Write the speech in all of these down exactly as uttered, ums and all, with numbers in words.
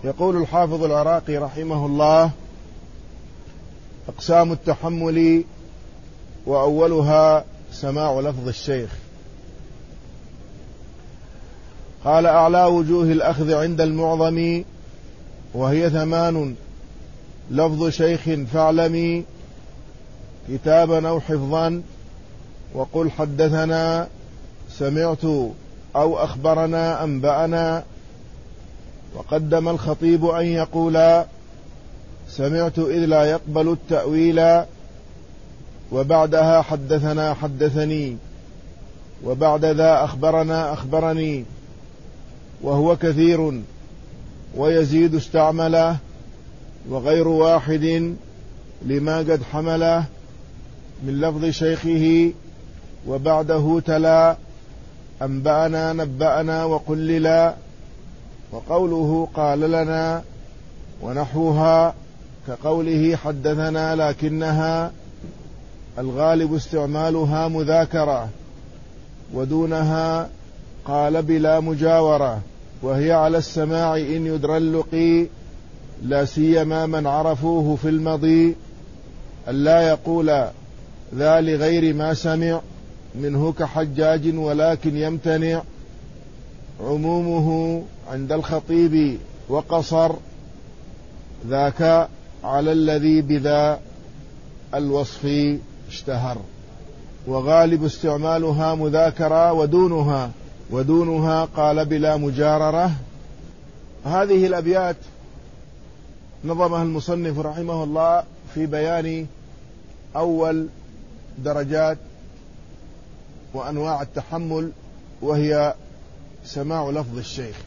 يقول الحافظ العراقي رحمه الله: أقسام التحمل، وأولها سماع لفظ الشيخ. قال: أعلى وجوه الأخذ عند المعظم وهي ثمان: لفظ شيخ فاعلمي كتابا أو حفظا، وقل حدثنا سمعت أو أخبرنا أنبأنا. وقدم الخطيب أن يقول سمعت إذ لا يقبل التأويل، وبعدها حدثنا حدثني، وبعد ذا أخبرنا أخبرني، وهو كثير ويزيد استعمله، وغير واحد لما قد حمله من لفظ شيخه، وبعده تلا أنبأنا نبأنا وقللا. وقوله قال لنا ونحوها كقوله حدثنا، لكنها الغالب استعمالها مذاكرة، ودونها قال بلا مجاورة، وهي على السماع إن يدرى اللقي، لا سيما من عرفوه في المضي، ألا يقول ذا لغير ما سمع منه كحجاج، ولكن يمتنع عمومه عند الخطيب وقصر ذاك على الذي بذا الوصف اشتهر. وغالب استعمالها مذاكرة، ودونها ودونها قال بلا مجاررة. هذه الأبيات نظمها المصنف رحمه الله في بيان أول درجات وأنواع التحمل، وهي سماع لفظ الشيخ،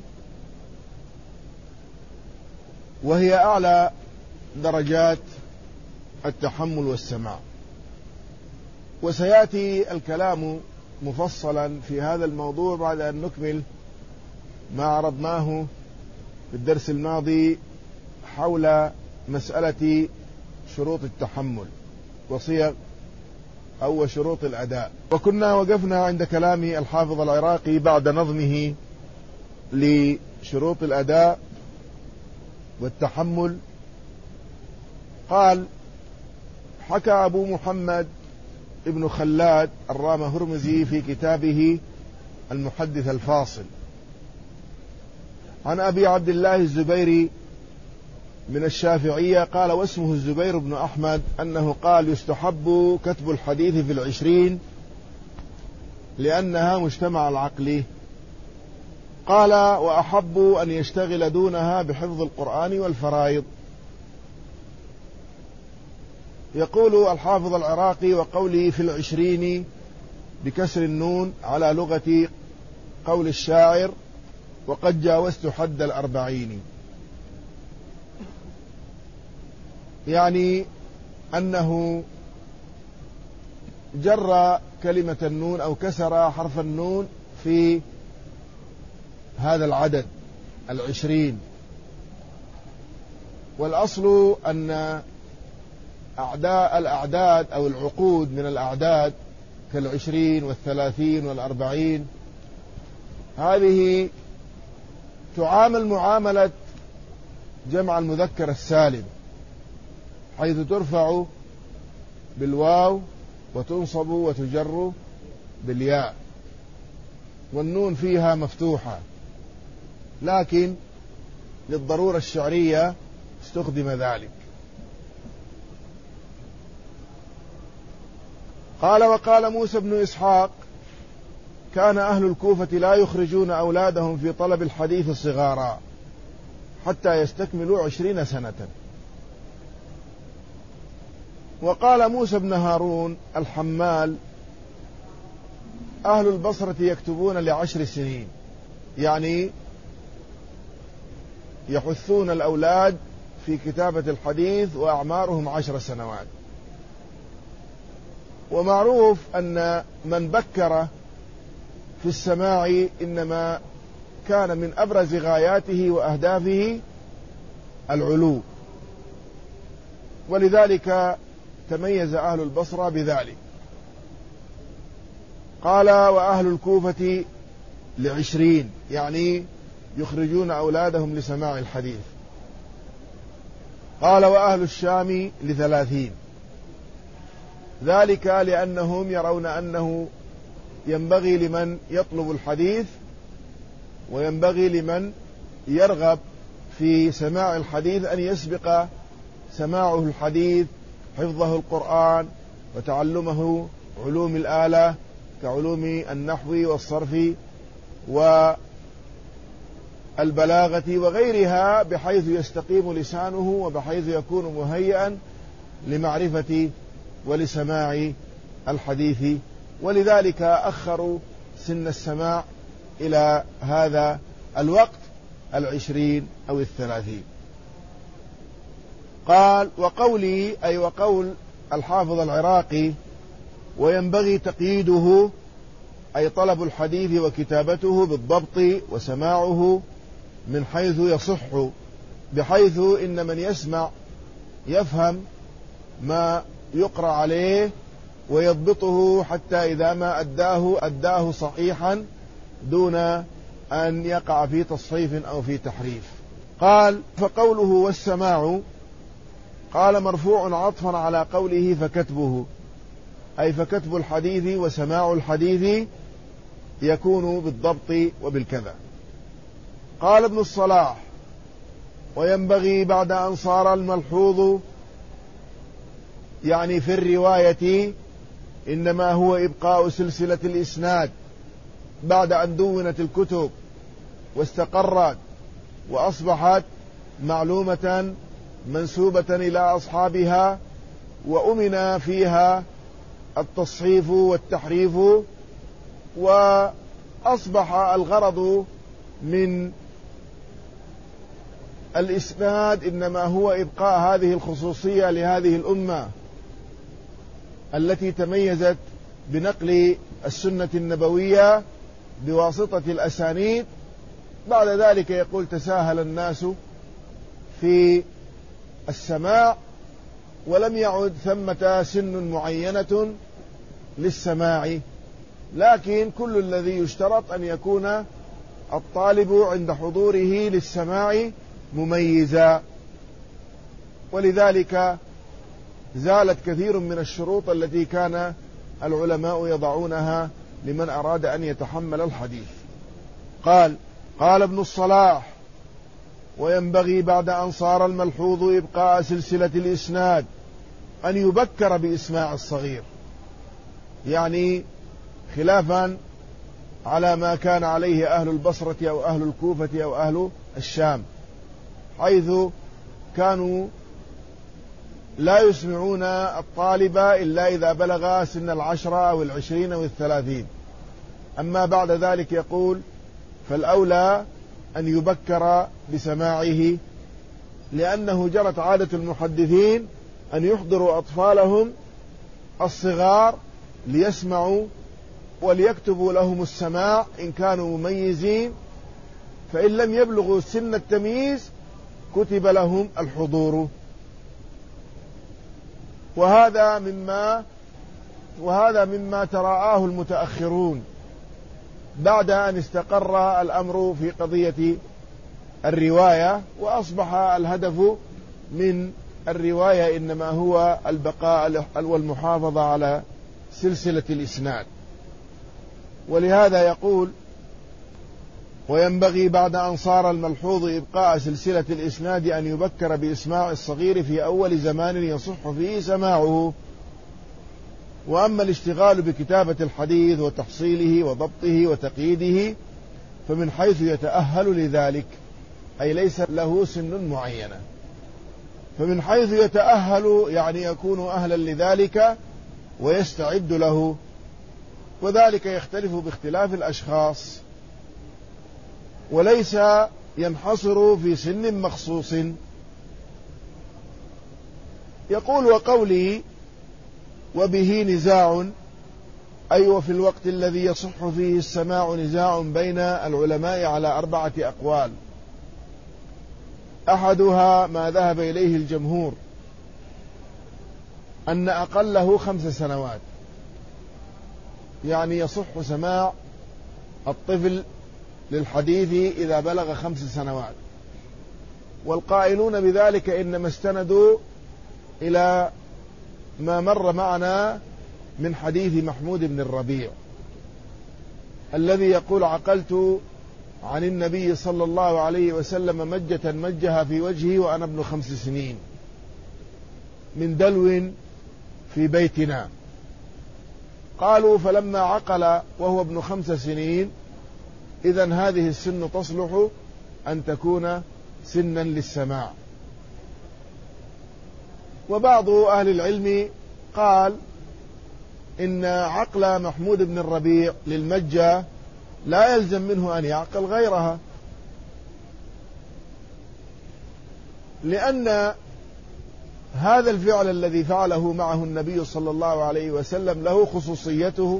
وهي أعلى درجات التحمل والسماع. وسيأتي الكلام مفصلا في هذا الموضوع بعد أن نكمل ما عرضناه في الدرس الماضي حول مسألة شروط التحمل وصيغ أو شروط الأداء. وكنا وقفنا عند كلام الحافظ العراقي بعد نظمه لشروط الأداء والتحمل. قال: حكى أبو محمد ابن خلاد الرام هرمزي في كتابه المحدث الفاصل عن أبي عبد الله الزبيري من الشافعية قال: واسمه الزبير بن أحمد، أنه قال: يستحب كتب الحديث في العشرين لأنها مجتمع العقل. قال: وأحب أن يشتغل دونها بحفظ القرآن والفرائض. يقول الحافظ العراقي: وقوله في العشرين بكسر النون على لغة قول الشاعر: وقد جاوزت حد الأربعين، يعني أنه جر كلمة النون أو كسر حرف النون في هذا العدد العشرين. والأصل أن أعداء الأعداد أو العقود من الأعداد كالعشرين والثلاثين والأربعين هذه تعامل معاملة جمع المذكر السالم، حيث ترفع بالواو وتنصب وتجر بالياء، والنون فيها مفتوحة، لكن للضرورة الشعرية استخدم ذلك. قال: وقال موسى بن إسحاق: كان أهل الكوفة لا يخرجون أولادهم في طلب الحديث صغارا حتى يستكملوا عشرين سنة. وقال موسى بن هارون الحمال: أهل البصرة يكتبون لعشر سنين، يعني يحثون الأولاد في كتابة الحديث وأعمارهم عشر سنوات. ومعروف أن من بكر في السماع إنما كان من أبرز غاياته وأهدافه العلو، ولذلك تميز أهل البصرة بذلك. قال: وأهل الكوفة لعشرين، يعني يخرجون أولادهم لسماع الحديث. قال وأهل الشام لثلاثين، ذلك لأنهم يرون أنه ينبغي لمن يطلب الحديث وينبغي لمن يرغب في سماع الحديث أن يسبق سماعه الحديث حفظه القرآن وتعلمه علوم الآلة كعلوم النحو والصرف والبلاغة وغيرها، بحيث يستقيم لسانه وبحيث يكون مهيئا لمعرفة ولسماع الحديث، ولذلك أخروا سن السماع إلى هذا الوقت العشرين أو الثلاثين. قال وقولي أي وقول الحافظ العراقي وينبغي تقييده أي طلب الحديث وكتابته بالضبط وسماعه من حيث يصح، بحيث إن من يسمع يفهم ما يقرأ عليه ويضبطه حتى إذا ما أداه أداه صحيحا دون أن يقع في تصحيف أو في تحريف. قال فقوله والسماع، قال مرفوع عطفا على قوله فكتبه، أي فكتب الحديث وسماع الحديث يكون بالضبط وبالكذا. قال ابن الصلاح وينبغي بعد أن صار الملحوظ يعني في الرواية إنما هو إبقاء سلسلة الإسناد بعد أن دونت الكتب واستقرت وأصبحت معلومة منسوبة إلى أصحابها وأمن فيها التصحيف والتحريف، وأصبح الغرض من الإسناد إنما هو إبقاء هذه الخصوصية لهذه الأمة التي تميزت بنقل السنة النبوية بواسطة الأسانيد. بعد ذلك يقول تساهل الناس في السماع ولم يعد ثمة سن معينة للسماع، لكن كل الذي يشترط أن يكون الطالب عند حضوره للسماع مميزا، ولذلك زالت كثير من الشروط التي كان العلماء يضعونها لمن أراد أن يتحمل الحديث. قال قال ابن الصلاح وينبغي بعد أن صار الملحوظ إبقاء سلسلة الإسناد أن يبكر بإسماع الصغير، يعني خلافا على ما كان عليه أهل البصرة أو أهل الكوفة أو أهل الشام، حيث كانوا لا يسمعون الطالب إلا إذا بلغ سن العشرة أو العشرين أو الثلاثين. أما بعد ذلك يقول فالأولى أن يبكر بسماعه، لأنه جرت عادة المحدثين أن يحضروا أطفالهم الصغار ليسمعوا وليكتبوا لهم السماع إن كانوا مميزين، فإن لم يبلغوا سن التمييز كتب لهم الحضور. وهذا مما وهذا مما تراءاه المتأخرون بعد أن استقر الأمر في قضية الرواية، وأصبح الهدف من الرواية إنما هو البقاء والمحافظة على سلسلة الإسناد. ولهذا يقول وينبغي بعد أن صار الملحوظ إبقاء سلسلة الإسناد أن يبكر بإسماع الصغير في أول زمان يصح فيه سماعه. وأما الاشتغال بكتابة الحديث وتحصيله وضبطه وتقييده فمن حيث يتأهل لذلك، أي ليس له سن معينة، فمن حيث يتأهل يعني يكون أهلا لذلك ويستعد له، وذلك يختلف باختلاف الأشخاص وليس ينحصر في سن مخصوص. يقول وقولي وبه نزاع، أي وفي الوقت الذي يصح فيه السماع نزاع بين العلماء على أربعة أقوال، أحدها ما ذهب إليه الجمهور أن أقله خمس سنوات، يعني يصح سماع الطفل للحديث إذا بلغ خمس سنوات. والقائلون بذلك إنما استندوا إلى ما مر معنا من حديث محمود بن الربيع الذي يقول: عقلت عن النبي صلى الله عليه وسلم مجة مجها في وجهي وأنا ابن خمس سنين من دلو في بيتنا. قالوا: فلما عقل وهو ابن خمس سنين إذن هذه السن تصلح أن تكون سنا للسماع. وبعض أهل العلم قال إن عقل محمود بن الربيع للمجة لا يلزم منه أن يعقل غيرها، لأن هذا الفعل الذي فعله معه النبي صلى الله عليه وسلم له خصوصيته،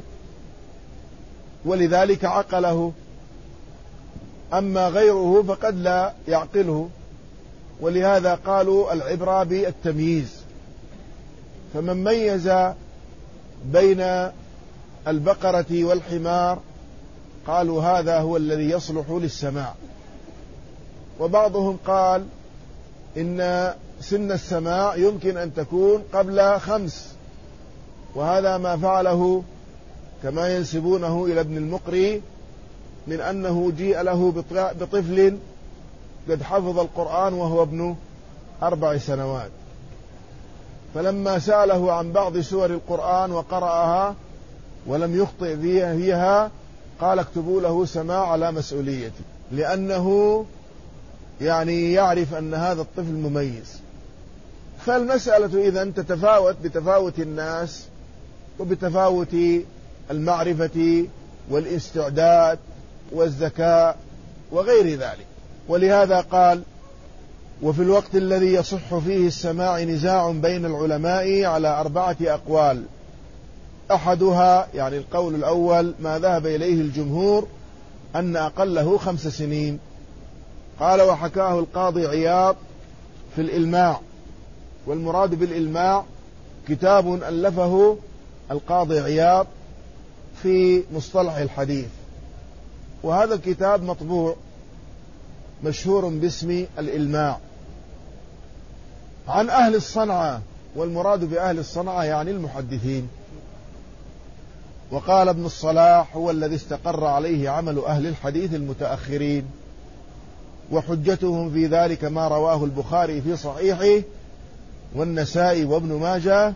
ولذلك عقله. أما غيره فقد لا يعقله، ولهذا قالوا العبرة بالتمييز. فمن ميز بين البقرة والحمار قالوا هذا هو الذي يصلح للسماع. وبعضهم قال إن سن السماع يمكن أن تكون قبل خمس، وهذا ما فعله كما ينسبونه إلى ابن المقري من أنه جيء له بطفل قد حفظ القرآن وهو ابن أربع سنوات، فلما سأله عن بعض سور القرآن وقرأها ولم يخطئ فيها قال: اكتبوا له سماع على مسؤوليتي، لأنه يعني يعرف أن هذا الطفل مميز. فالمسألة إذن تتفاوت بتفاوت الناس وبتفاوت المعرفة والاستعداد والذكاء وغير ذلك. ولهذا قال: وفي الوقت الذي يصح فيه السماع نزاع بين العلماء على أربعة أقوال، أحدها يعني القول الأول ما ذهب إليه الجمهور أن أقله خمس سنين. قال: وحكاه القاضي عياض في الإلماع، والمراد بالإلماع كتاب ألفه القاضي عياض في مصطلح الحديث، وهذا الكتاب مطبوع مشهور باسم الإلماع عن أهل الصنعة، والمراد بأهل الصنعة يعني المحدثين. وقال ابن الصلاح: هو الذي استقر عليه عمل أهل الحديث المتأخرين، وحجتهم في ذلك ما رواه البخاري في صحيحه والنسائي وابن ماجه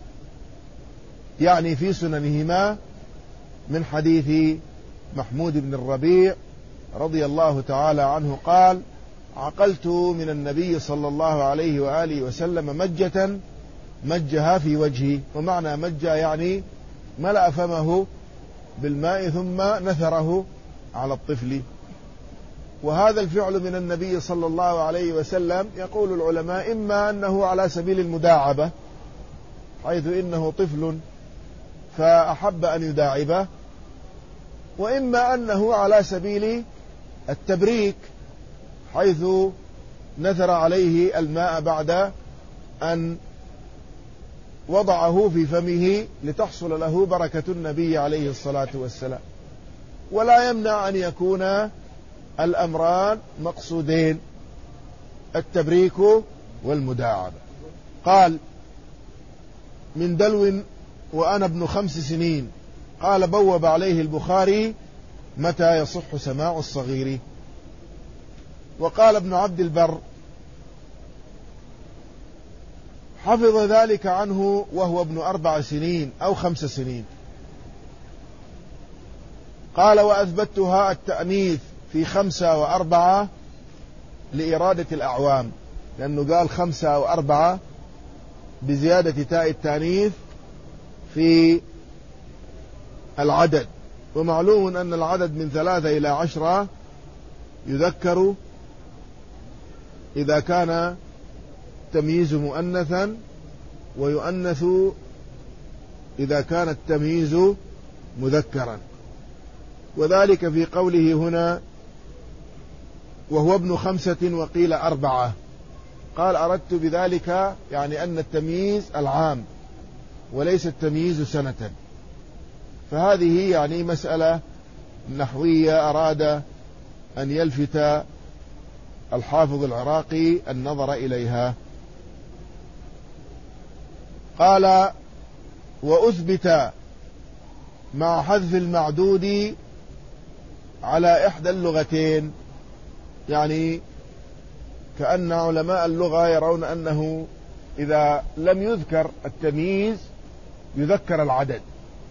يعني في سننهما من حديث محمود بن الربيع رضي الله تعالى عنه قال: عقلت من النبي صلى الله عليه وآله وسلم مجة مجها في وجهي. ومعنى مجة يعني ملأ فمه بالماء ثم نثره على الطفل. وهذا الفعل من النبي صلى الله عليه وسلم يقول العلماء إما أنه على سبيل المداعبة، حيث إنه طفل فأحب أن يداعبه، وإما أنه على سبيل التبريك، حيث نثر عليه الماء بعد أن وضعه في فمه لتحصل له بركة النبي عليه الصلاة والسلام. ولا يمنع أن يكون الأمران مقصودين، التبريك والمداعبة. قال: من دلو وأنا ابن خمس سنين. قال: بوب عليه البخاري متى يصح سماع الصغير. وقال ابن عبد البر: حفظ ذلك عنه وهو ابن أربع سنين أو خمس سنين. قال: وأثبتها التأنيث في خمسة وأربعة لإرادة الأعوام، لأنه قال خمسة وأربعة بزيادة تاء التأنيث في العدد. ومعلوم أن العدد من ثلاثة إلى عشرة يذكر إذا كان تمييز مؤنثا، ويؤنث إذا كان التمييز مذكرا. وذلك في قوله هنا وهو ابن خمسة وقيل أربعة. قال: أردت بذلك يعني أن التمييز العام وليس التمييز سنة. فهذه يعني مسألة نحوية أراد أن يلفت الحافظ العراقي النظر إليها. قال: وأثبت مع حذف المعدود على إحدى اللغتين، يعني كأن علماء اللغة يرون أنه إذا لم يذكر التمييز يذكر العدد.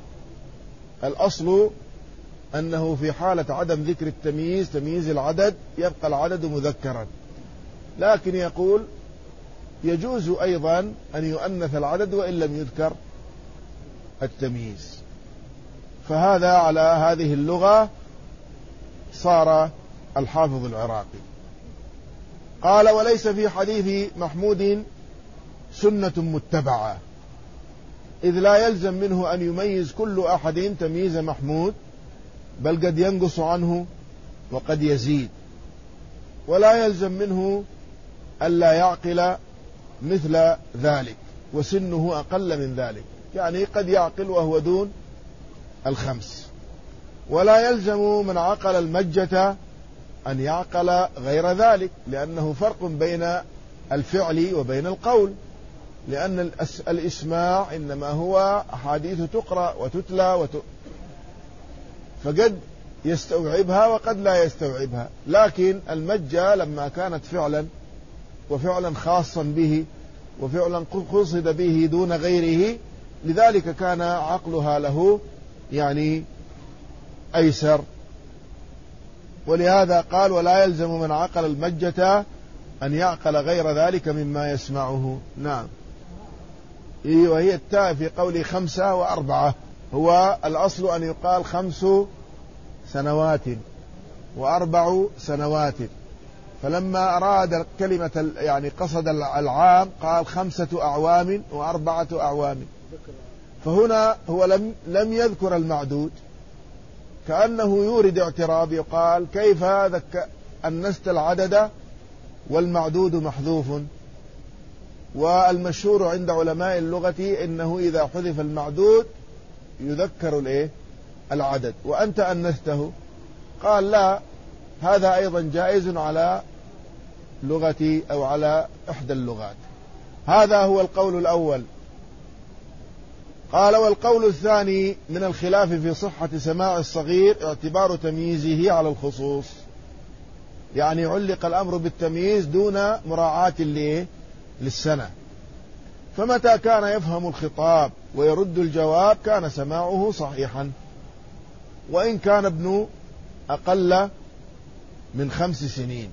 الأصل أنه في حالة عدم ذكر التمييز تمييز العدد يبقى العدد مذكرا، لكن يقول يجوز أيضا أن يؤنث العدد وإن لم يذكر التمييز. فهذا على هذه اللغة صار الحافظ العراقي. قال: وليس في حديث محمود سنة متبعة، إذ لا يلزم منه أن يميز كل أحد تمييز محمود، بل قد ينقص عنه وقد يزيد، ولا يلزم منه ألا يعقل مثل ذلك وسنه أقل من ذلك، يعني قد يعقل وهو دون الخمس. ولا يلزم من عقل المجة أن يعقل غير ذلك، لأنه فرق بين الفعل وبين القول، لأن الإسماع إنما هو أحاديث تقرأ وتتلى وت... فقد يستوعبها وقد لا يستوعبها. لكن المجة لما كانت فعلا وفعلا خاصا به وفعلا قصد به دون غيره، لذلك كان عقلها له يعني أيسر. ولهذا قال: ولا يلزم من عقل المجة أن يعقل غير ذلك مما يسمعه. نعم، وهي التاء في قول خمسة وأربعة. هو الأصل أن يقال خمس سنوات وأربع سنوات، فلما أراد كلمة يعني قصد العام قال خمسة أعوام وأربعة أعوام. فهنا هو لم لم يذكر المعدود، كأنه يورد اعتراض، يقال: كيف أنست العدد والمعدود محذوف؟ والمشهور عند علماء اللغة إنه إذا حذف المعدود يذكر الإيه؟ العدد، وأنت أنسته. قال: لا، هذا أيضا جائز على لغتي أو على إحدى اللغات. هذا هو القول الأول. قال: والقول الثاني من الخلاف في صحة سماع الصغير اعتبار تمييزه على الخصوص، يعني علق الأمر بالتمييز دون مراعاة للسنة، فمتى كان يفهم الخطاب ويرد الجواب كان سماعه صحيحا، وإن كان ابن أقل من خمس سنين.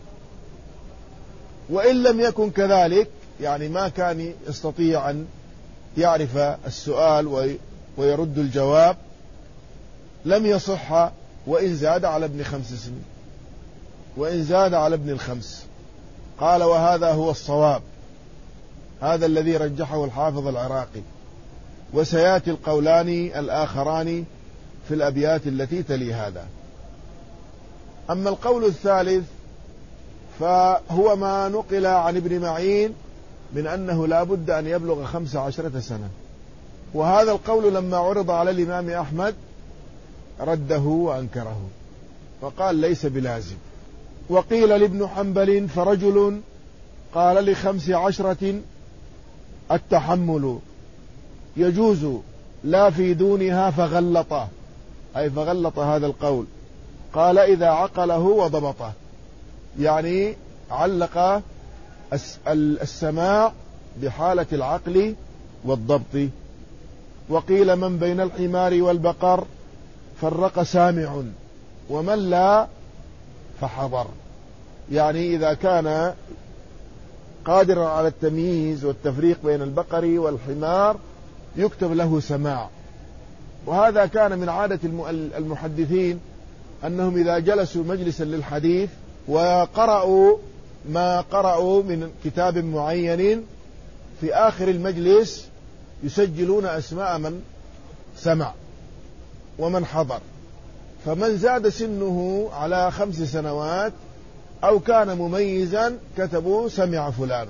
وإن لم يكن كذلك، يعني ما كان يستطيع أن يعرف السؤال ويرد الجواب، لم يصح وإن زاد على ابن خمس سنين، وإن زاد على ابن الخمس. قال: وهذا هو الصواب، هذا الذي رجحه الحافظ العراقي، وسيأتي القولان الآخران في الأبيات التي تلي هذا. أما القول الثالث فهو ما نقل عن ابن معين من أنه لا بد أن يبلغ خمس عشرة سنة، وهذا القول لما عرض على الإمام أحمد رده وأنكره فقال ليس بلازم. وقيل لابن حنبل: فرجل قال لخمس عشرة التحمل يجوز لا في دونها فغلط، أي فغلط هذا القول. قال: إذا عقله وضبطه، يعني علق السماع بحالة العقل والضبط. وقيل: من بين الحمار والبقر فرق سامع، ومن لا فحضر، يعني إذا كان قادرا على التمييز والتفريق بين البقر والحمار يكتب له سماع. وهذا كان من عادة المحدثين أنهم إذا جلسوا مجلسا للحديث وقرأوا ما قرأوا من كتاب معين في آخر المجلس يسجلون أسماء من سمع ومن حضر، فمن زاد سنه على خمس سنوات أو كان مميزا كتبوا سمع فلان،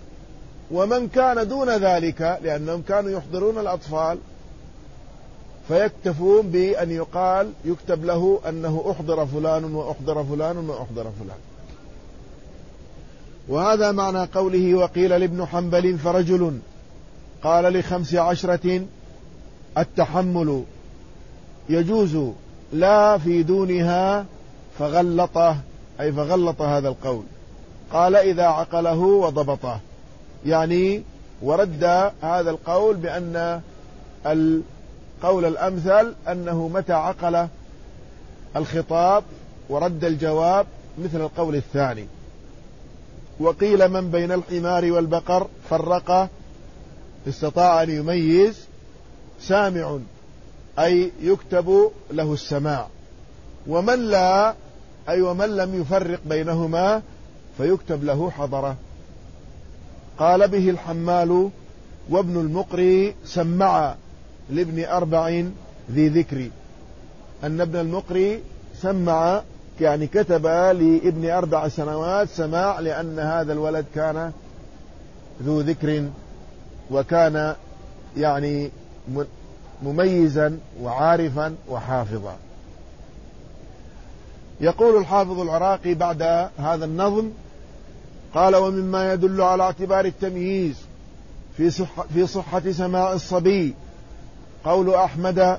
ومن كان دون ذلك لأنهم كانوا يحضرون الأطفال فيكتفون بأن يقال يكتب له أنه أحضر فلان وأحضر فلان وأحضر فلان. وهذا معنى قوله وقيل لابن حنبل فرجل قال لخمس عشرة التحمل يجوز لا في دونها فغلطه، أي فغلط هذا القول. قال إذا عقله وضبطه، يعني ورد هذا القول بأن القول الأمثل أنه متى عقل الخطاب ورد الجواب مثل القول الثاني. وقيل من بين الحمار والبقر فرق استطاع أن يميز سامع، أي يكتب له السماع، ومن لا أي ومن لم يفرق بينهما فيكتب له حضره. قال به الحمال وابن المقري سمع لابن أربع ذي ذكر، أن ابن المقري سمع يعني كتب لابن أربع سنوات سماع، لأن هذا الولد كان ذو ذكر وكان يعني مميزا وعارفا وحافظا. يقول الحافظ العراقي بعد هذا النظم قال ومما يدل على اعتبار التمييز في صحة, في صحة سماع الصبي قول أحمد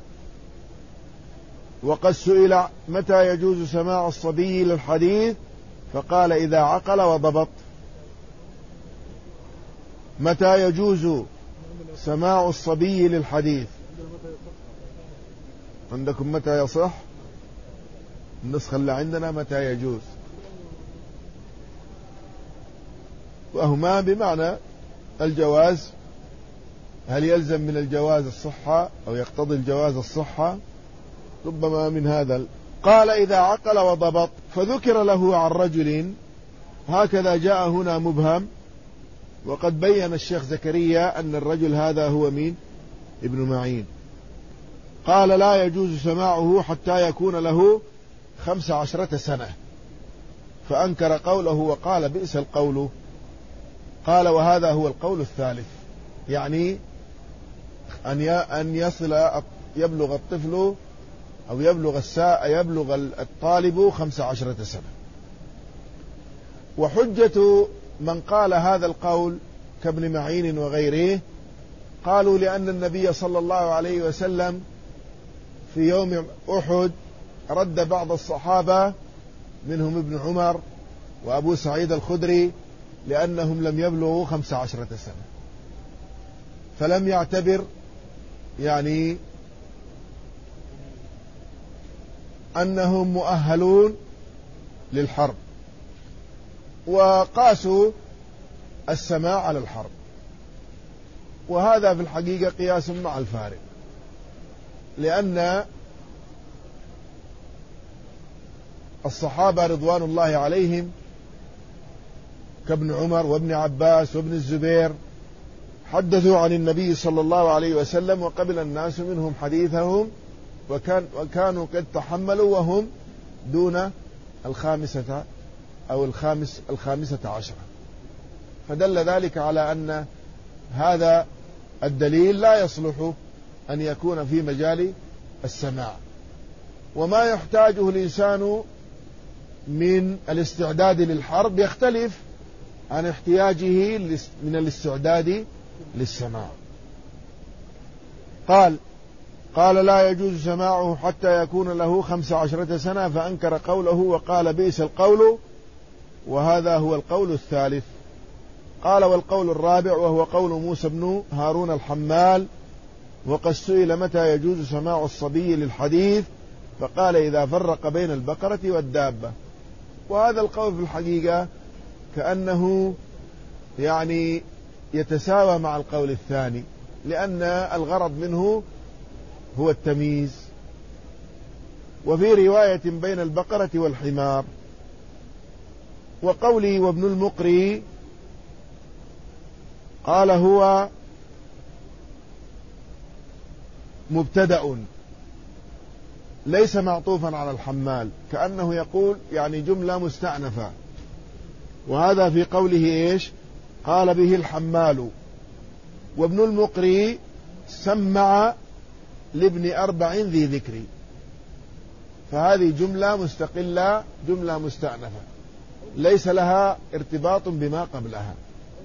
وقد سئل متى يجوز سماع الصبي للحديث فقال إذا عقل وضبط. متى يجوز سماع الصبي للحديث؟ عندكم متى يصح؟ النسخة اللي عندنا متى يجوز، وهما بمعنى الجواز. هل يلزم من الجواز الصحة أو يقتضي الجواز الصحة؟ ربما من هذا. قال إذا عقل وضبط، فذكر له عن رجل، هكذا جاء هنا مبهم، وقد بين الشيخ زكريا أن الرجل هذا هو مين؟ ابن معين. قال لا يجوز سماعه حتى يكون له خمس عشرة سنة، فأنكر قوله وقال بئس القول. قال وهذا هو القول الثالث، يعني أن يصل يبلغ الطفل أو يبلغ الساء يبلغ الطالب خمس عشرة سنة. وحجة من قال هذا القول كابن معين وغيره قالوا لأن النبي صلى الله عليه وسلم في يوم أحد رد بعض الصحابة منهم ابن عمر وأبو سعيد الخدري لأنهم لم يبلغوا خمس عشرة سنة، فلم يعتبر يعني أنهم مؤهلون للحرب، وقاسوا السماع على الحرب، وهذا في الحقيقة قياس مع الفارق، لأن الصحابة رضوان الله عليهم كابن عمر وابن عباس وابن الزبير حدثوا عن النبي صلى الله عليه وسلم وقبل الناس منهم حديثهم، وكان وكانوا قد تحملوا وهم دون الخامسة أو الخامس الخامسة عشرة، فدل ذلك على أن هذا الدليل لا يصلح أن يكون في مجال السماع. وما يحتاجه الإنسان من الاستعداد للحرب يختلف عن احتياجه من الاستعداد للسماع. قال قال لا يجوز سماعه حتى يكون له خمس عشرة سنة، فأنكر قوله وقال بئس القول، وهذا هو القول الثالث. قال والقول الرابع وهو قول موسى بن هارون الحمال وقد سئل متى يجوز سماع الصبي للحديث فقال إذا فرق بين البقرة والدابة. وهذا القول في الحقيقة كأنه يعني يتساوى مع القول الثاني، لأن الغرض منه هو التمييز. وفي رواية بين البقرة والحمار. وقولي وابن المقري قال هو مبتدأ ليس معطوفا على الحمال، كأنه يقول يعني جملة مستأنفة، وهذا في قوله إيش؟ قال به الحمال وابن المقري سمع لابن أربع ذي ذكر. فهذه جملة مستقلة، جملة مستأنفة ليس لها ارتباط بما قبلها.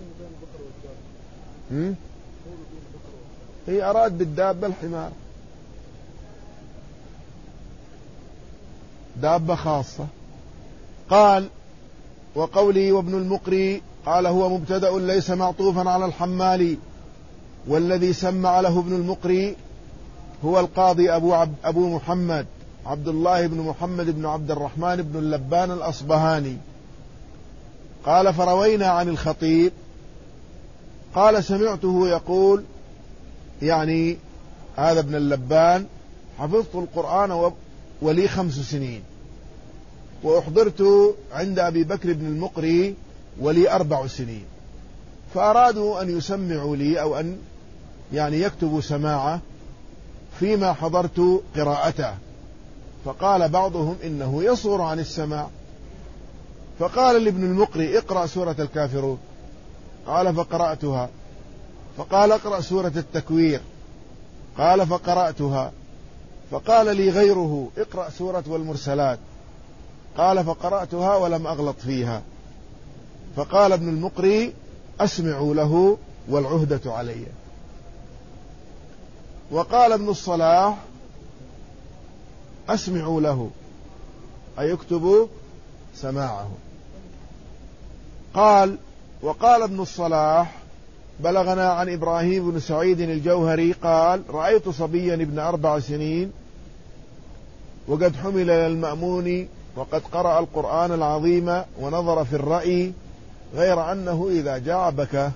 هي أراد بالدابة الحمار، دابة خاصة. قال وقولي وابن المقري قال هو مبتدأ ليس معطوفا على الحمالي، والذي سمع له ابن المقري هو القاضي أبو, عب أبو محمد عبد الله بن محمد بن عبد الرحمن بن اللبان الأصبهاني. قال فروينا عن الخطيب قال سمعته يقول، يعني هذا ابن اللبان، حفظت القرآن ولي خمس سنين، وأحضرت عند أبي بكر بن المقري ولي أربع سنين، فأرادوا أن يسمعوا لي أو أن يعني يكتبوا سماعة فيما حضرت قراءته. فقال بعضهم إنه يصور عن السماع، فقال لابن المقري اقرأ سورة الكافرون، قال فقرأتها. فقال اقرأ سورة التكوير، قال فقرأتها. فقال لي غيره اقرأ سورة والمرسلات، قال فقرأتها ولم أغلط فيها. فقال ابن المقري أسمعوا له والعهدة علي. وقال ابن الصلاح أسمعوا له أي اكتبوا سماعه. قال وقال ابن الصلاح بلغنا عن إبراهيم بن سعيد الجوهري قال رأيت صبيا ابن أربع سنين وقد حمل إلى المأمون وقد قرأ القرآن العظيم ونظر في الرأي، غير أنه إذا جاع بكى.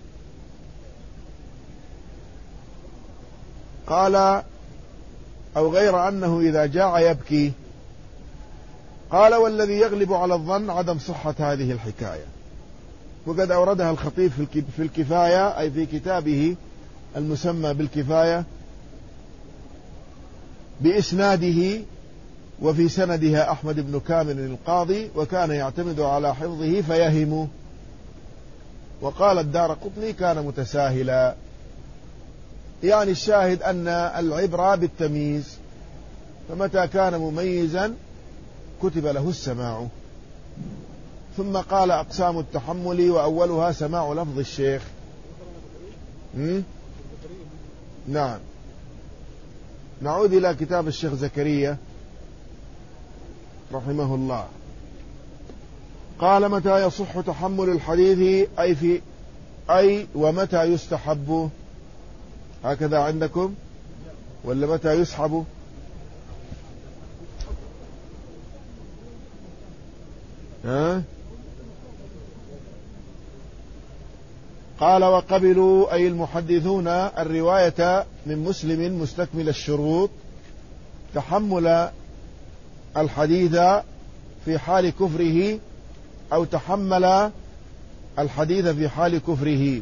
قال أو غير أنه إذا جاع يبكي. قال والذي يغلب على الظن عدم صحة هذه الحكاية، وقد أوردها الخطيب في الكفاية أي في كتابه المسمى بالكفاية بإسناده، وفي سندها أحمد بن كامل القاضي، وكان يعتمد على حفظه فيهم. وقال الدارقطني كان متساهلا. يعني الشاهد أن العبرة بالتمييز، فمتى كان مميزا كتب له السماع. ثم قال أقسام التحمل وأولها سماع لفظ الشيخ. نعم، نعود إلى كتاب الشيخ زكريا رحمه الله. قال متى يصح تحمل الحديث أي في أي ومتى يستحب؟ هكذا عندكم ولا متى يسحب؟ ها؟ قال وقبلوا أي المحدثون الرواية من مسلم مستكمل الشروط تحمل الحديث في حال كفره أو تحمل الحديث في حال كفره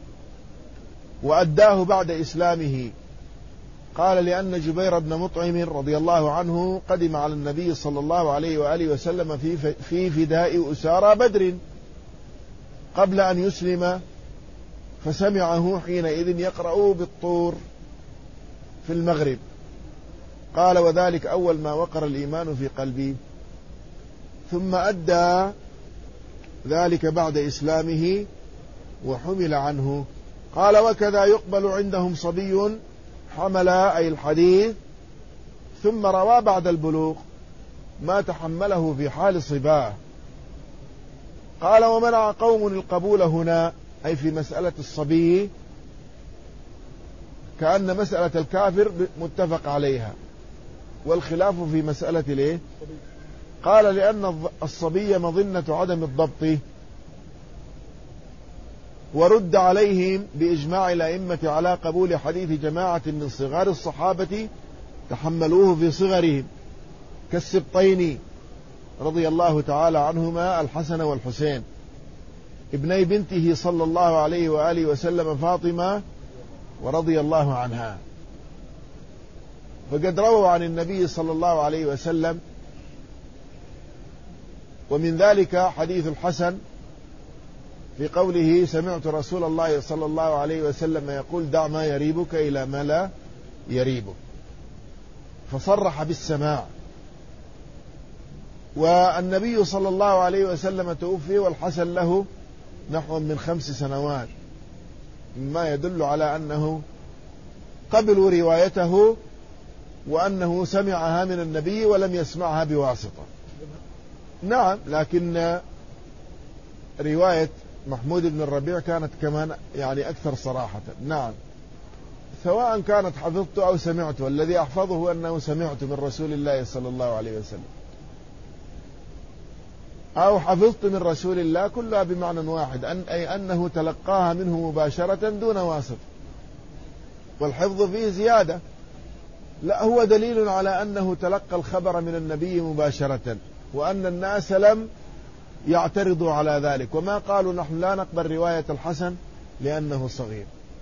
وأداه بعد إسلامه. قال لأن جبير بن مطعم رضي الله عنه قدم على النبي صلى الله عليه وآله وسلم في في فداء أسارى بدر قبل أن يسلم، فسمعه حينئذ يقرأ بالطور في المغرب. قال وذلك أول ما وقر الإيمان في قلبي، ثم أدى ذلك بعد إسلامه وحمل عنه. قال وكذا يقبل عندهم صبي حمل أي الحديث ثم روى بعد البلوغ ما تحمله في حال صباه. قال ومنع قوم القبول هنا أي في مسألة الصبي، كأن مسألة الكافر متفق عليها، والخلاف في مسألة الايه؟ قال لأن الصبي مظنة عدم الضبط، ورد عليهم بإجماع الأئمة على قبول حديث جماعة من صغار الصحابة تحملوه في صغرهم كالسبطين رضي الله تعالى عنهما الحسن والحسين ابني بنته صلى الله عليه وآله وسلم فاطمة ورضي الله عنها. فقد رووا عن النبي صلى الله عليه وسلم، ومن ذلك حديث الحسن في قوله سمعت رسول الله صلى الله عليه وسلم يقول دع ما يريبك إلى ما لا يريبك. فصرح بالسماع. والنبي صلى الله عليه وسلم توفي والحسن له نحو من خمس سنوات، مما يدل على أنه قبلوا روايته وأنه سمعها من النبي ولم يسمعها بواسطة. نعم، لكن رواية محمود بن الربيع كانت كمان يعني أكثر صراحة. نعم، سواء كانت حفظت أو سمعت، والذي أحفظه أنه سمعت من رسول الله صلى الله عليه وسلم أو حفظت من رسول الله، كلها بمعنى واحد، أن أي أنه تلقاها منه مباشرة دون واسطة. والحفظ فيه زيادة، لا هو دليل على أنه تلقى الخبر من النبي مباشرة، وأن الناس لم يعترضوا على ذلك، وما قالوا نحن لا نقبل رواية الحسن لأنه صغير.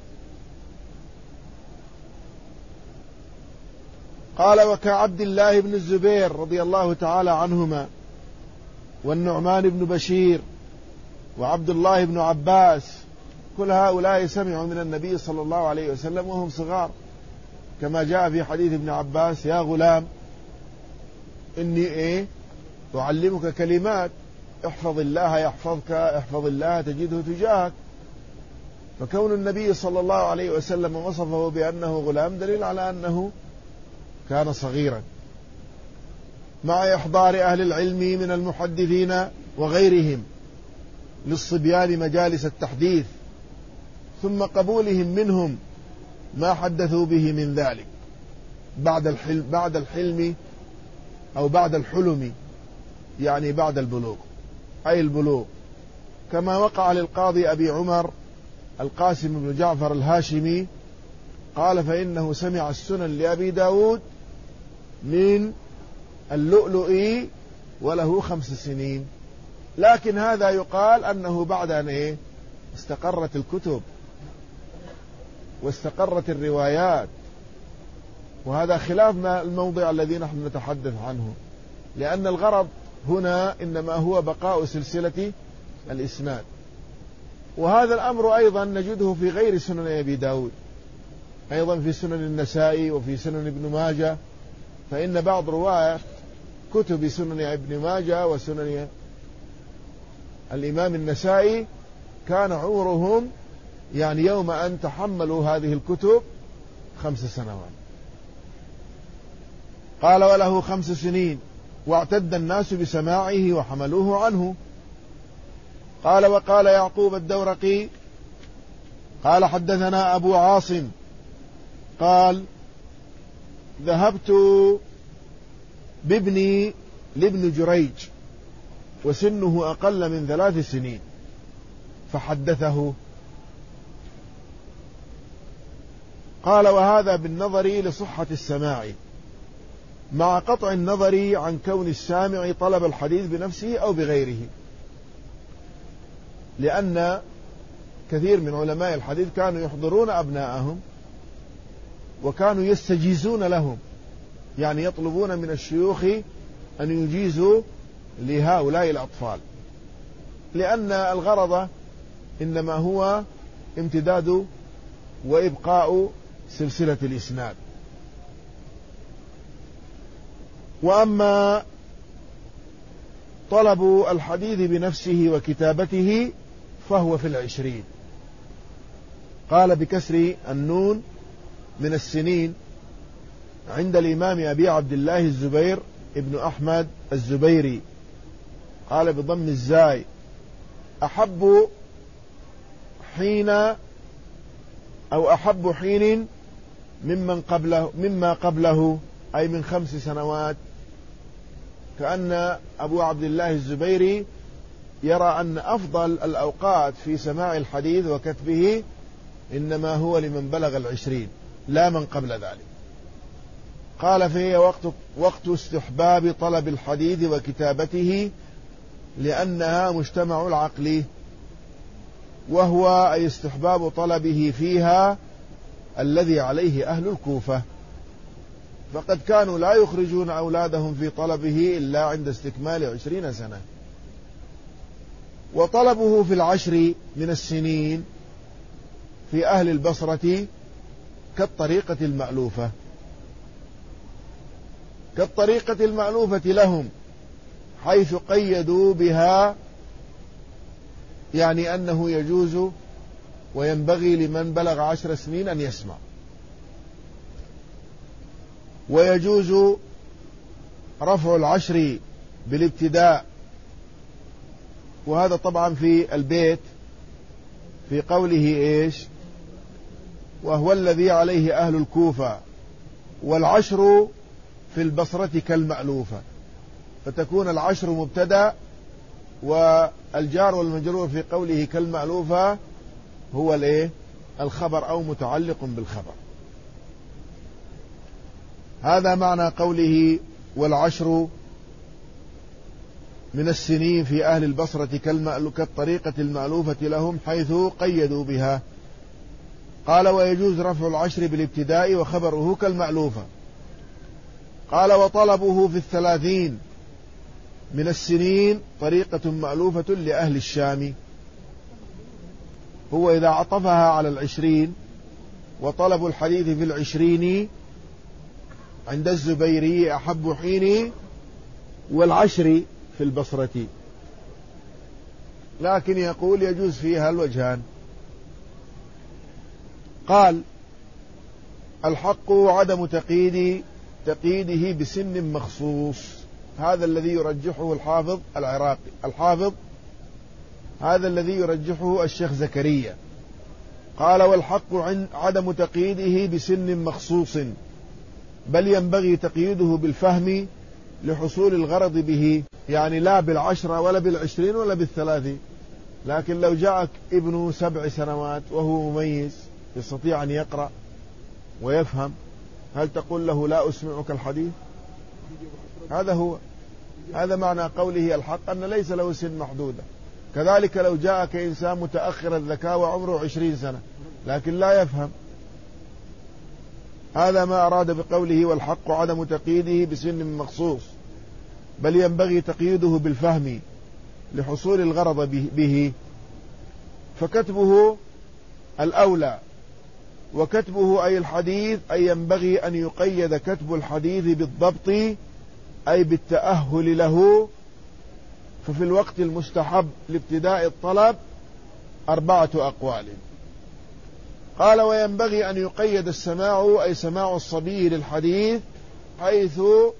قال: وكعبد الله بن الزبير رضي الله تعالى عنهما، والنعمان بن بشير، وعبد الله بن عباس، كل هؤلاء سمعوا من النبي صلى الله عليه وسلم وهم صغار، كما جاء في حديث ابن عباس: يا غلام إني إيه أعلمك كلمات، احفظ الله يحفظك، احفظ الله تجده تجاهك. فكون النبي صلى الله عليه وسلم وصفه بأنه غلام دليل على أنه كان صغيرا، مع إحضار أهل العلم من المحدثين وغيرهم للصبيان مجالس التحديث، ثم قبولهم منهم ما حدثوا به من ذلك بعد الحلم, بعد الحلم أو بعد الحلم، يعني بعد البلوغ، أي البلوغ، كما وقع للقاضي أبي عمر القاسم بن جعفر الهاشمي، قال: فإنه سمع السنن لأبي داود من اللؤلؤي وله خمس سنين. لكن هذا يقال أنه بعد أن إيه استقرت الكتب واستقرت الروايات، وهذا خلاف ما الموضع الذي نحن نتحدث عنه، لأن الغرض هنا إنما هو بقاء سلسلة الإسناد. وهذا الأمر أيضا نجده في غير سنن أبي داود، أيضا في سنن النسائي وفي سنن ابن ماجه، فإن بعض رواة كتب سنن ابن ماجه وسنن الإمام النسائي كان عمرهم يعني يوم أن تحملوا هذه الكتب خمس سنوات. قال: وله خمس سنين، واعتد الناس بسماعه وحملوه عنه. قال: وقال يعقوب الدورقي قال: حدثنا أبو عاصم قال: ذهبت بابني لابن جريج وسنه أقل من ثلاث سنين فحدثه. قال: وهذا بالنظر لصحة السماع، مع قطع النظر عن كون السامع طلب الحديث بنفسه أو بغيره، لأن كثير من علماء الحديث كانوا يحضرون أبناءهم وكانوا يستجيزون لهم، يعني يطلبون من الشيوخ أن يجيزوا لهؤلاء الأطفال، لأن الغرض إنما هو امتداد وإبقاء سلسلة الإسناد. وأما طلب الحديث بنفسه وكتابته فهو في العشرين. قال بكسر النون من السنين عند الإمام أبي عبد الله الزبير ابن أحمد الزبيري. قال بضم الزاي: أحب حين أو أحب حين ممن قبله مما قبله، أي من خمس سنوات. كأن أبو عبد الله الزبيري يرى أن أفضل الأوقات في سماع الحديث وكتبه إنما هو لمن بلغ العشرين لا من قبل ذلك. قال: فهي وقت, وقت استحباب طلب الحديث وكتابته، لأنها مجتمع العقل، وهو أي استحباب طلبه فيها الذي عليه أهل الكوفة، فقد كانوا لا يخرجون أولادهم في طلبه إلا عند استكمال عشرين سنة. وطلبه في العشر من السنين في أهل البصرة كالطريقة المألوفة. كالطريقة المألوفة لهم، حيث قيدوا بها، يعني أنه يجوز وينبغي لمن بلغ عشر سنين أن يسمع، ويجوز رفع العشر بالابتداء. وهذا طبعا في البيت في قوله إيش؟ وهو الذي عليه أهل الكوفة، والعشر في البصرة كالمألوفة، فتكون العشر مبتدأ، والجار والمجرور في قوله كالمألوفة هو الايه؟ الخبر أو متعلق بالخبر. هذا معنى قوله والعشر من السنين في أهل البصرة كالطريقة المألوفة لهم حيث قيدوا بها. قال ويجوز رفع العشر بالابتداء وخبره كالمألوفة. قال وطلبه في الثلاثين من السنين طريقة مألوفة لأهل الشام. هو إذا عطفها على العشرين، وطلب الحديث في العشرين عند الزبيري أحب حيني، والعشر في البصرة، لكن يقول يجوز فيها الوجهان. قال الحق عدم تقييد تقييده بسن مخصوص، هذا الذي يرجحه الحافظ العراقي الحافظ هذا الذي يرجحه الشيخ زكريا. قال والحق عدم تقييده بسن مخصوص، بل ينبغي تقييده بالفهم لحصول الغرض به، يعني لا بالعشرة ولا بالعشرين ولا بالثلاثين. لكن لو جاءك ابن سبع سنوات وهو مميز يستطيع أن يقرأ ويفهم، هل تقول له لا أسمعك الحديث؟ هذا هو هذا معنى قوله الحق، أن ليس له سن محدودة. كذلك لو جاءك إنسان متأخر الذكاء وعمره عشرين سنة لكن لا يفهم، هذا ما أراد بقوله والحق عدم تقييده بسن مخصوص، بل ينبغي تقييده بالفهم لحصول الغرض به، فكتبه الأولى. وكتبه أي الحديث أي ينبغي أن يقيد كتب الحديث بالضبط أي بالتأهل له. ففي الوقت المستحب لابتداء الطلب أربعة أقوال. قال وينبغي أن يقيد السماع أي سماع الصبي للحديث، حيث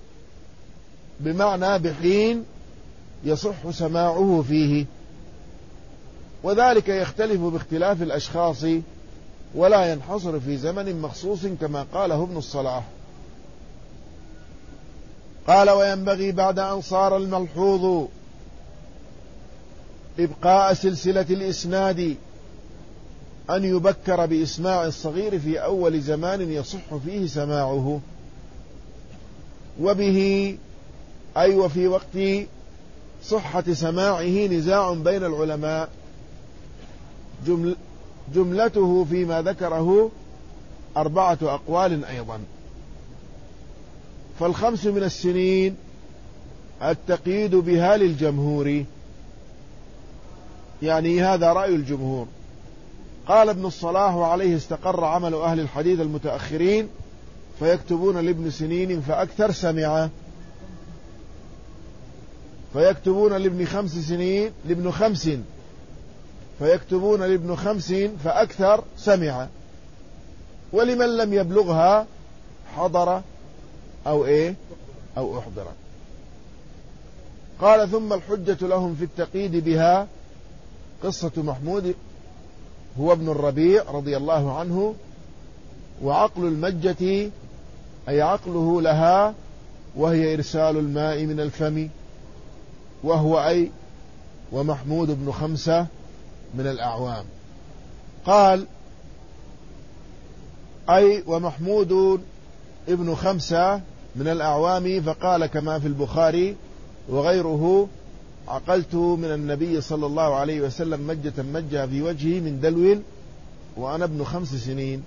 بمعنى بحين يصح سماعه فيه، وذلك يختلف باختلاف الأشخاص ولا ينحصر في زمن مخصوص كما قاله ابن الصلاح. قال وينبغي بعد أن صار الملحوظ إبقاء سلسلة الإسناد أن يبكر بإسماع الصغير في أول زمان يصح فيه سماعه، وبه أي وفي وقت صحة سماعه نزاع بين العلماء، جمل جملته فيما ذكره أربعة أقوال أيضا. فالخمس من السنين التقييد بها للجمهور، يعني هذا رأي الجمهور. قال ابن الصلاح وعليه استقر عمل أهل الحديث المتأخرين، فيكتبون لابن سنين فأكثر سمع، فيكتبون لابن خمس سنين لابن خمس فيكتبون لابن خمس فأكثر سمع، ولمن لم يبلغها حضر أو إيه أو أحضر. قال ثم الحجة لهم في التقييد بها قصة محمود هو ابن الربيع رضي الله عنه، وعقل المجة أي عقله لها، وهي إرسال الماء من الفم، وهو أي ومحمود بن خمسة من الأعوام. قال أي ومحمود ابن خمسة من الأعوام، فقال كما في البخاري وغيره عقلت من النبي صلى الله عليه وسلم مجة مجة في وجهي من دلو وأنا ابن خمس سنين.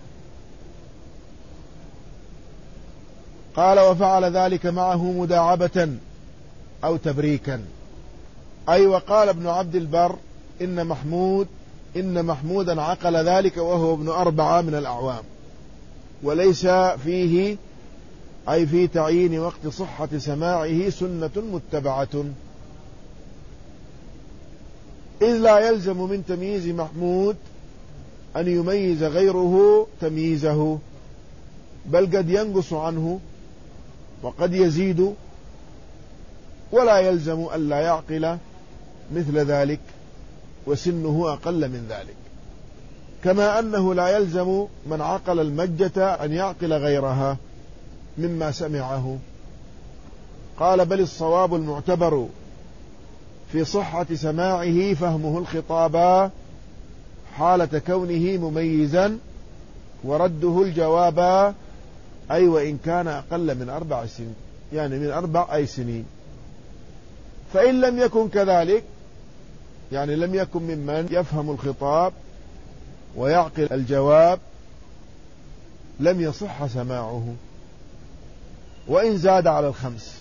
قال وفعل ذلك معه مداعبة أو تبريكا، أي وقال ابن عبد البر إن محمود إن محمودا عقل ذلك وهو ابن أربعة من الأعوام، وليس فيه أي في تعيين وقت صحة سماعه سنة متبعة، إذ لا يلزم من تمييز محمود أن يميز غيره تمييزه، بل قد ينقص عنه وقد يزيد، ولا يلزم أن لا يعقل مثل ذلك وسنه أقل من ذلك، كما أنه لا يلزم من عقل المجة أن يعقل غيرها مما سمعه. قال: بل الصواب المعتبر في صحة سماعه فهمه الخطاب حالة كونه مميزا، ورده الجواب أي وإن كان أقل من أربع سنين، يعني من أربع أي سنين. فإن لم يكن كذلك، يعني لم يكن ممن يفهم الخطاب ويعقل الجواب، لم يصح سماعه وإن زاد على الخمس.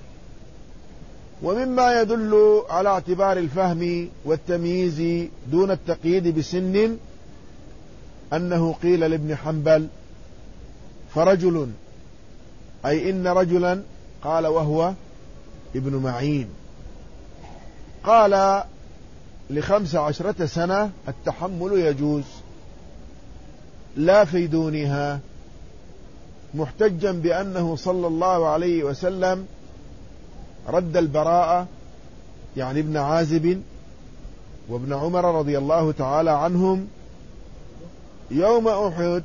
ومما يدل على اعتبار الفهم والتمييز دون التقييد بسن أنه قيل لابن حنبل: فرجل، أي إن رجلا، قال وهو ابن معين، قال لخمس عشرة سنة التحمل يجوز لا في دونها، محتجا بأنه صلى الله عليه وسلم رد البراءة، يعني ابن عازب وابن عمر رضي الله تعالى عنهم يوم أحد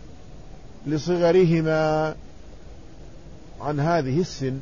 لصغرهما عن هذه السن.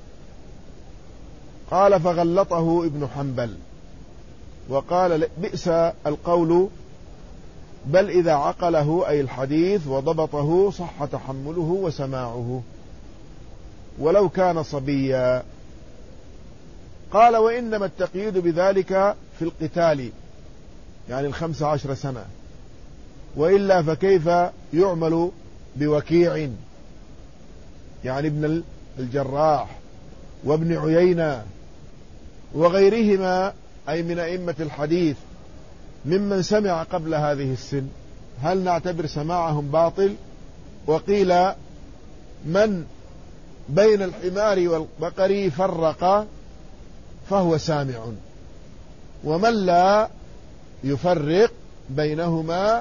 قال: فغلطه ابن حنبل وقال: بئس القول، بل إذا عقله أي الحديث وضبطه صح تحمله وسماعه ولو كان صبيا. قال: وإنما التقييد بذلك في القتال، يعني الخمس عشر سنة، وإلا فكيف يعمل بوكيع، يعني ابن الجراح وابن عيينة وغيرهما، أي من أئمة الحديث ممن سمع قبل هذه السن؟ هل نعتبر سماعهم باطل؟ وقيل: من بين الحمار والبقر فرق فهو سامع، ومن لا يفرق بينهما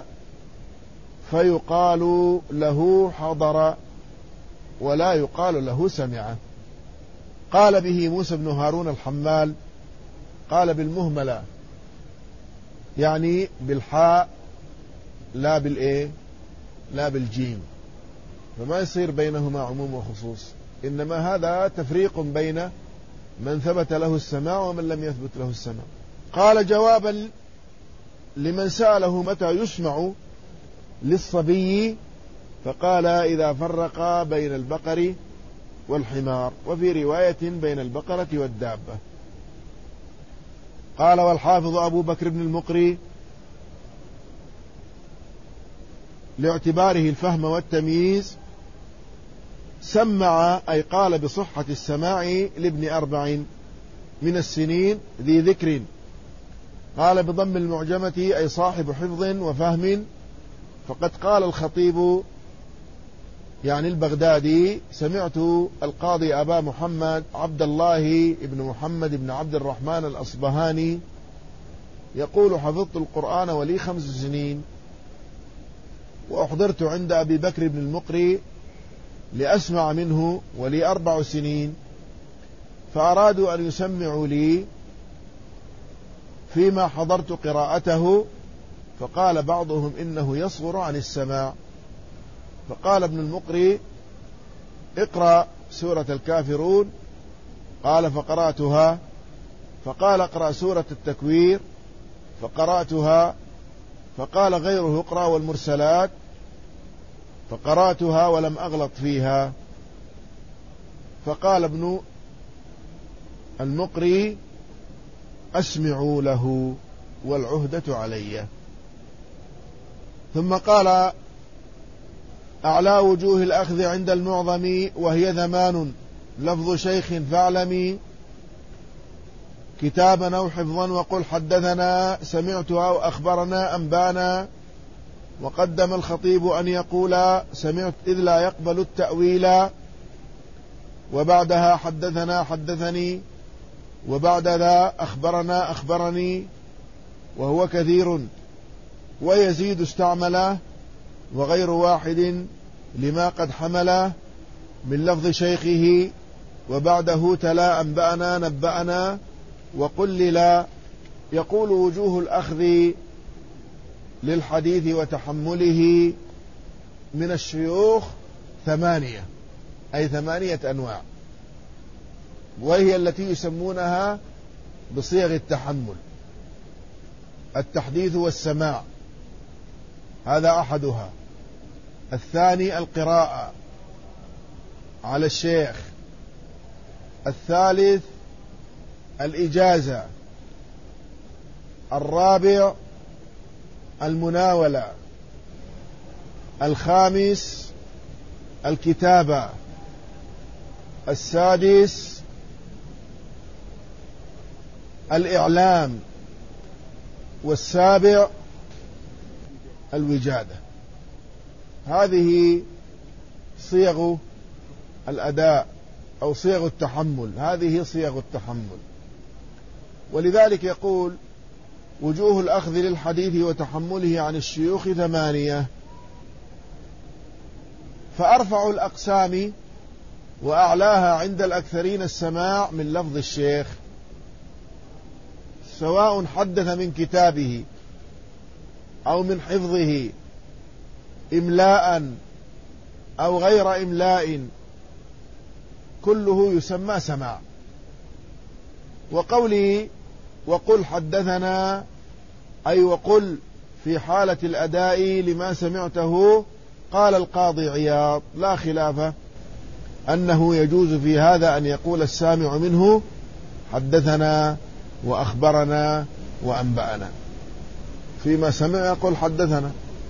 فيقال له حضر ولا يقال له سمع. قال به موسى بن هارون الحمال، قال بالمهملة، يعني بالحاء لا بالإيه لا بالجيم، فما يصير بينهما عموم وخصوص، إنما هذا تفريق بين من ثبت له السماع ومن لم يثبت له السماع. قال: جوابا لمن سأله متى يسمع للصبي، فقال: إذا فرق بين البقر والحمار، وفي رواية بين البقرة والدابة. قال: والحافظ أبو بكر بن المقري لاعتباره الفهم والتمييز سمع، أي قال بصحة السماع لابن أربع من السنين ذي ذكر، قال بضم المعجمة أي صاحب حفظ وفهم. فقد قال الخطيب، يعني البغدادي: سمعت القاضي أبا محمد عبد الله بن محمد بن عبد الرحمن الأصبهاني يقول: حفظت القرآن ولي خمس سنين، وأحضرت عند أبي بكر بن المقري لأسمع منه ولي أربع سنين، فأرادوا أن يسمعوا لي فيما حضرت قراءته، فقال بعضهم إنه يصغر عن السماع، فقال ابن المقري: اقرأ سورة الكافرون، قال: فقرأتها. فقال: اقرأ سورة التكوير، فقرأتها. فقال غيره: اقرأ والمرسلات، فقرأتها ولم أغلط فيها. فقال ابن المقري: أسمعوا له والعهدة علي. ثم قال: أعلى وجوه الأخذ عند المعظم وهي ذمان، لفظ شيخ فاعلمي، كتابا أو حفظا وقل حدثنا، سمعت أو أخبرنا أنبانا. وقدم الخطيب أن يقول سمعت، إذ لا يقبل التأويل، وبعدها حدثنا حدثني، وبعد ذا أخبرنا أخبرني، وهو كثير، ويزيد استعمله وغير واحد لما قد حمله من لفظ شيخه، وبعده تلا أنبأنا نبأنا وقلل. يقول وجوه الأخذ للحديث وتحمله من الشيوخ ثمانية، أي ثمانية أنواع، وهي التي يسمونها بصيغ التحمل: التحديث والسماع، هذا أحدها. الثاني القراءة على الشيخ. الثالث الإجازة. الرابع المناولة. الخامس الكتابة. السادس الإعلام. والسابع الوجادة. هذه صيغ الأداء أو صيغ التحمل، هذه صيغ التحمل. ولذلك يقول وجوه الأخذ للحديث وتحمله عن الشيوخ ثمانية. فأرفع الأقسام وأعلاها عند الأكثرين السماع من لفظ الشيخ، سواء حدث من كتابه أو من حفظه إملاء أو غير إملاء، كله يسمى سماع. وقوله وقل حدثنا، أي وقل في حالة الأداء لما سمعته. قال القاضي عياض: لا خلاف أنه يجوز في هذا أن يقول السامع منه حدثنا وأخبرنا وأنبأنا، فيما سمع يقول حدثنا،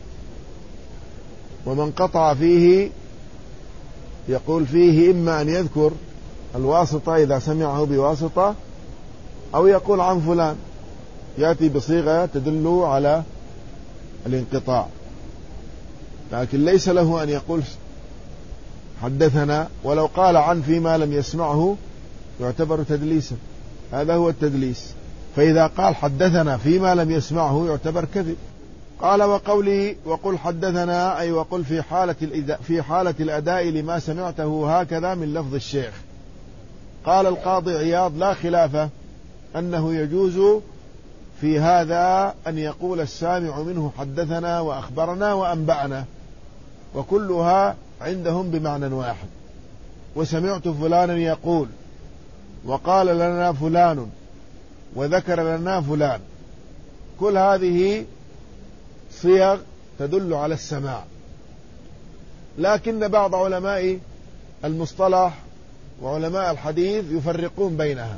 ومن قطع فيه يقول فيه إما أن يذكر الواسطة إذا سمعه بواسطة، أو يقول عن فلان، يأتي بصيغة تدل على الانقطاع، لكن ليس له أن يقول حدثنا. ولو قال عن فيما لم يسمعه يعتبر تدليسا، هذا هو التدليس. فإذا قال حدثنا فيما لم يسمعه يعتبر كذب. قال وقولي وقل حدثنا، أي وقل في حالة الإداء, في حالة الأداء لما سمعته هكذا من لفظ الشيخ. قال القاضي عياض: لا خلاف أنه يجوز في هذا أن يقول السامع منه حدثنا وأخبرنا وأنبأنا، وكلها عندهم بمعنى واحد. وسمعت فلانا يقول، وقال لنا فلان، وذكر لنا فلان، كل هذه صيغ تدل على السماع. لكن بعض علماء المصطلح وعلماء الحديث يفرقون بينها،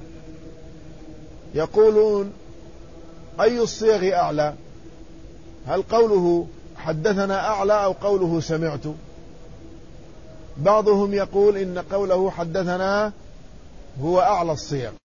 يقولون أي الصيغ أعلى؟ هل قوله حدثنا أعلى أو قوله سمعت؟ بعضهم يقول إن قوله حدثنا هو أعلى الصيغ،